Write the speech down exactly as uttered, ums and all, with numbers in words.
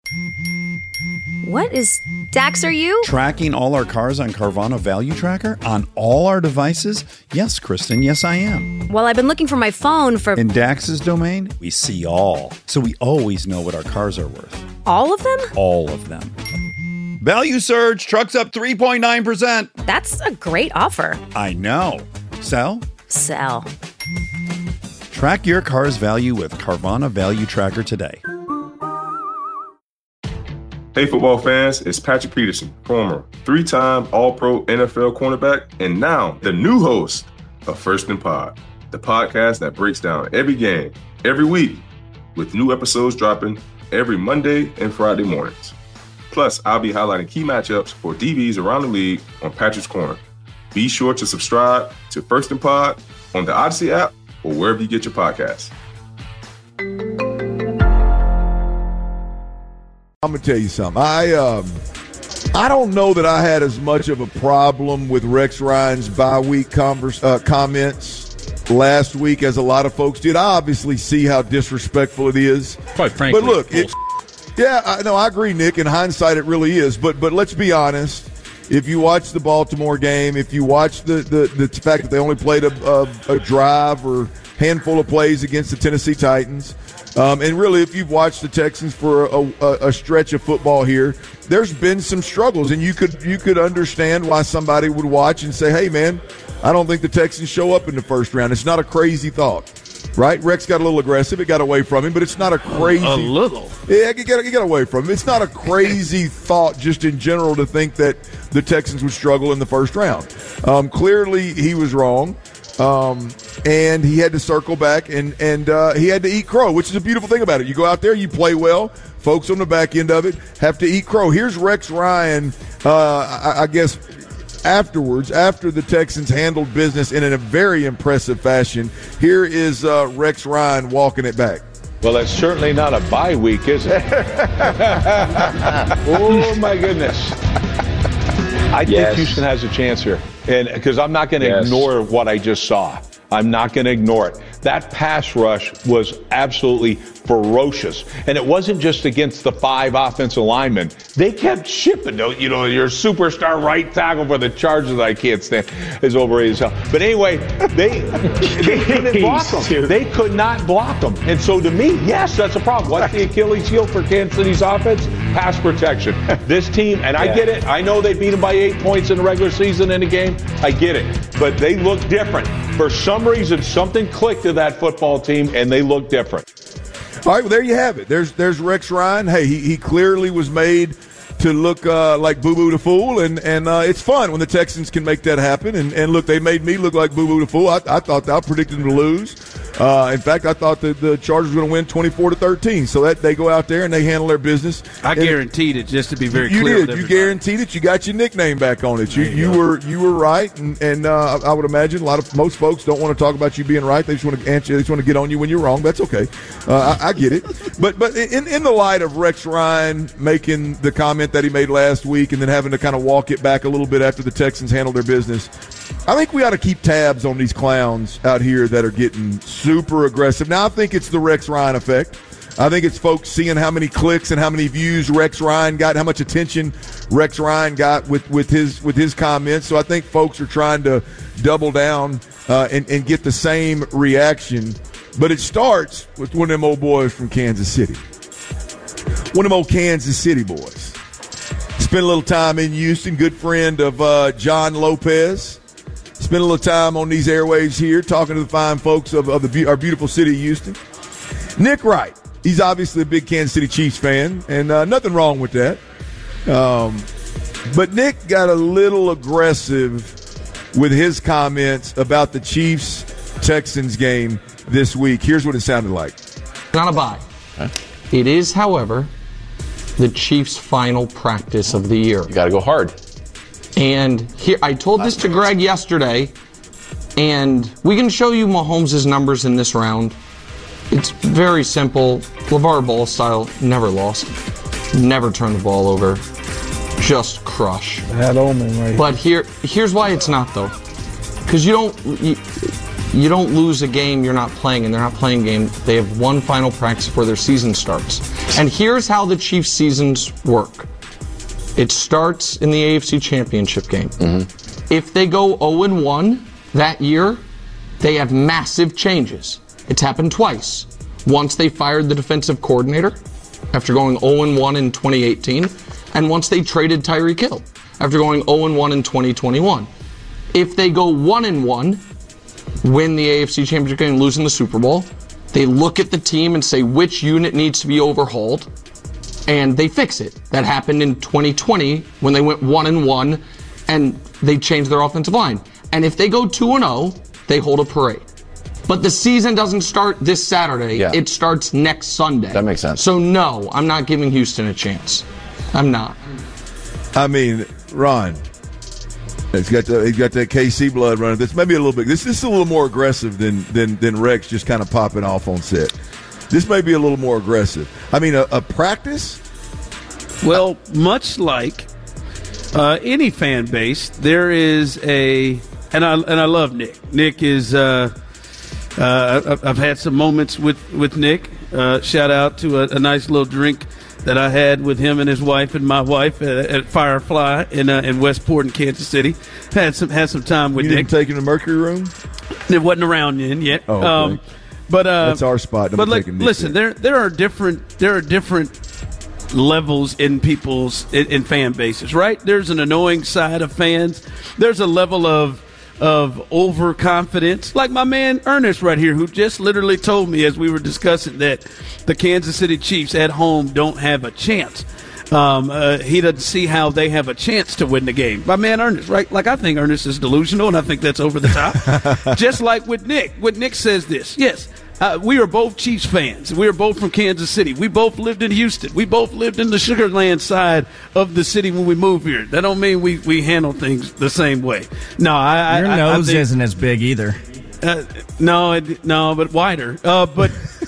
What is... Dax, are you? Tracking all our cars on Carvana Value Tracker on all our devices? Yes, Kristen, yes I am. Well, I've been looking for my phone for... In Dax's domain, we see all. So we always know what our cars are worth. All of them? All of them. Value surge, trucks up three point nine percent. That's a great offer. I know. Sell? Sell. Track your car's value with Carvana Value Tracker today. Hey football fans, it's Patrick Peterson, former three-time All-Pro N F L cornerback, and now the new host of First and Pod, the podcast that breaks down every game, every week, with new episodes dropping every Monday and Friday mornings. Plus, I'll be highlighting key matchups for D Bs around the league on Patrick's Corner. Be sure to subscribe to First and Pod on the Odyssey app or wherever you get your podcasts. I'm going to tell you something. I um, I don't know that I had as much of a problem with Rex Ryan's bye week converse, uh, comments last week as a lot of folks did. I obviously see how disrespectful it is. Quite frankly. But look, it, yeah, I, no, I agree, Nick. In hindsight, it really is. But but let's be honest. If you watch the Baltimore game, if you watch the, the, the fact that they only played a, a, a drive or handful of plays against the Tennessee Titans, Um, and really, if you've watched the Texans for a, a, a stretch of football here, there's been some struggles, and you could you could understand why somebody would watch and say, "Hey, man, I don't think the Texans show up in the first round." It's not a crazy thought, right? Rex got a little aggressive; it got away from him, but it's not a crazy. A little, yeah, it got, it got away from him. It's not a crazy thought, just in general, to think that the Texans would struggle in the first round. Um, clearly, he was wrong. Um, and he had to circle back and, and uh, he had to eat crow, which is a beautiful thing about it. You go out there, you play well. Folks on the back end of it have to eat crow. Here's Rex Ryan, uh, I, I guess, afterwards, after the Texans handled business in a very impressive fashion. Here is uh, Rex Ryan walking it back. Well, it's certainly not a bye week, is it? Oh, my goodness. I yes. think Houston has a chance here. And because I'm not going to yes. ignore what I just saw. I'm not going to ignore it. That pass rush was absolutely ferocious. And it wasn't just against the five offensive linemen. They kept shipping. You know, your superstar right tackle for the Chargers that I can't stand is overrated as hell. But anyway, they they couldn't block them. They could not block them. And so to me, yes, that's a problem. What's the Achilles heel for Kansas City's offense? Pass protection. This team, and I get it. I know they beat them by eight points in the regular season in a game. I get it. But they look different. For some reason, something clicked to that football team, and they look different. All right, well, there you have it. There's there's Rex Ryan. Hey, he, he clearly was made to look uh, like Boo Boo the Fool, and, and uh, it's fun when the Texans can make that happen. And, and look, they made me look like Boo Boo the Fool. I, I thought I predicted them to lose. Uh, in fact, I thought that the Chargers were going to win twenty-four to thirteen. So that they go out there and they handle their business. I and guaranteed it, just to be very you clear. You did. You guaranteed it. You got your nickname back on it. You you, you were you were right, and, and uh, I would imagine a lot of most folks don't want to talk about you being right. They just want to answer. They just want to get on you when you're wrong. That's okay. Uh, I, I get it. But but in in the light of Rex Ryan making the comment that he made last week, and then having to kind of walk it back a little bit after the Texans handled their business, I think we ought to keep tabs on these clowns out here that are getting super aggressive. Now, I think it's the Rex Ryan effect. I think it's folks seeing how many clicks and how many views Rex Ryan got, how much attention Rex Ryan got with, with his with his comments. So I think folks are trying to double down uh, and, and get the same reaction. But it starts with one of them old boys from Kansas City. One of them old Kansas City boys. Spent a little time in Houston, good friend of uh, John Lopez. Spent a little time on these airwaves here talking to the fine folks of, of the, our beautiful city of Houston. Nick Wright. He's obviously a big Kansas City Chiefs fan, and uh, nothing wrong with that. Um, but Nick got a little aggressive with his comments about the Chiefs-Texans game this week. Here's what it sounded like. Not a bye. Huh? It is, however, the Chiefs' final practice of the year. You got to go hard. And here, I told this to Greg yesterday, and we can show you Mahomes' numbers in this round. It's very simple. LeVar Ball style, never lost. Never turn the ball over. Just crush. That omen right But here, here's why it's not, though. Because you don't you, you don't lose a game you're not playing, and they're not playing a game. They have one final practice before their season starts. And here's how the Chiefs' seasons work. It starts in the A F C Championship game. Mm-hmm. If they go oh and one that year, they have massive changes. It's happened twice. Once they fired the defensive coordinator after going oh and one in twenty eighteen, and once they traded Tyreek Hill after going oh and one in twenty twenty-one. If they go one and one, win the A F C Championship game, losing the Super Bowl, they look at the team and say which unit needs to be overhauled, and they fix it. That happened in twenty twenty when they went one and one, and they changed their offensive line. And if they go two and oh, they hold a parade. But the season doesn't start this Saturday. Yeah. It starts next Sunday. That makes sense. So no, I'm not giving Houston a chance. I'm not. I mean, Ron, he's got the, he's got that K C blood running. This may be a little bit. This, this is a little more aggressive than than than Rex just kind of popping off on set. This may be a little more aggressive. I mean, a, a practice. Well, much like uh, any fan base, there is a and I and I love Nick. Nick is. Uh, uh, I've had some moments with with Nick. Uh, shout out to a, a nice little drink that I had with him and his wife and my wife at, at Firefly in uh, in Westport in Kansas City. Had some had some time with you Nick. Didn't take him to Mercury Room? It wasn't around then yet. Oh, okay. um, but uh, that's our spot. But like, listen, there there are different there are different levels in people's in, in fan bases, right? There's an annoying side of fans. There's a level of of overconfidence, like my man Ernest right here, who just literally told me as we were discussing that the Kansas City Chiefs at home don't have a chance. Um, uh, he doesn't see how they have a chance to win the game. My man Ernest, right? Like, I think Ernest is delusional, and I think that's over the top. Just like with Nick. When Nick says this, yes, uh, we are both Chiefs fans. We are both from Kansas City. We both lived in Houston. We both lived in the Sugarland side of the city when we moved here. That don't mean we, we handle things the same way. No, I, Your I, nose I think, isn't as big either. Uh, no, it, no, but wider. Uh, but